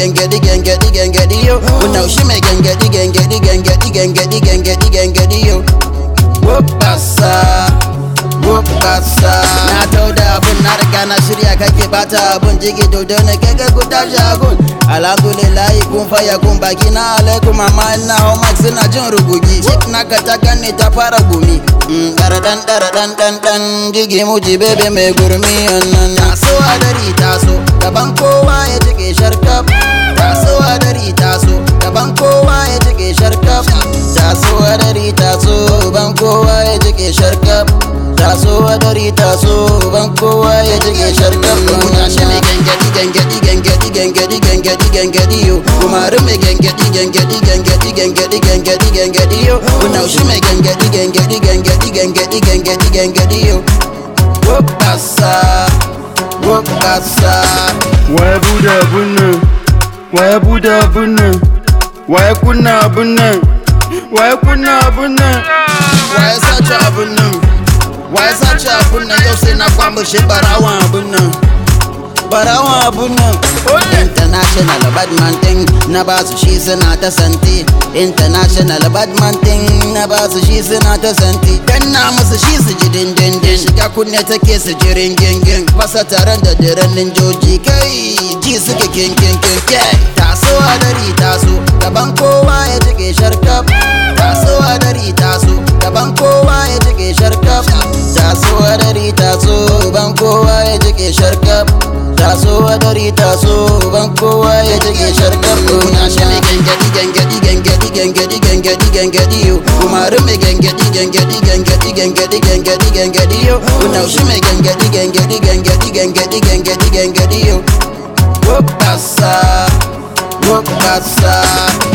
gengedi yo. Una ushime gengedi yo. Whoop-kasa na tauda abun na riga na shirya kake bata abun jigi dodo ne keke guda shagun. Alhamdulillah kun faya kun baki na alaikum amma ina hau mic suna jin rugugi. Chick na ka ta gane ta fara gumi. Daradan jigi muji bebe mai gurmi annan. Taso hadari taso gaban kowa ya jike sharkaf. Taso hadari taso gaban kowa ya jike sharkaf. Taso hadari taso ban kowa ya jike sharkaf. Taso hadari taso ban kowa ya jike sharkaf. Kuna shi mai gengedi yo. Kumaru mai gengedi yo. Kuna shi mai gengedi yo. Whoop-kasa Waye buɗe abun nan? Waye buɗe abun nan? Waye kunna abun nan? Waye kunna abun nan? Waye sace abun nan? Waye sace abun nan? Yau sai na kwambushe barawan abun nan. Barawan abun nan. International badman thing na basu shi suna ta santi. International badman thing na basu shi suna ta santi. Dan na musu shi su ji dindindin. Shiga kunne take su ji ringingin. Fasa taron da diran ninjoji kai ji suke kinkin. Taso hadari taso gaban kowa ya jike sharkaf. Taso hadari taso gaban kowa ya jike sharkaf. Taso hadari taso ban kowa ya jike sharkaf. Taso hadari taso ban kowa ya jike sharkaf. Kuna shi mai gengedi yo. Kumaru mai gengedi yo. Kuna shi mai gengedi yo. Whoop-kasa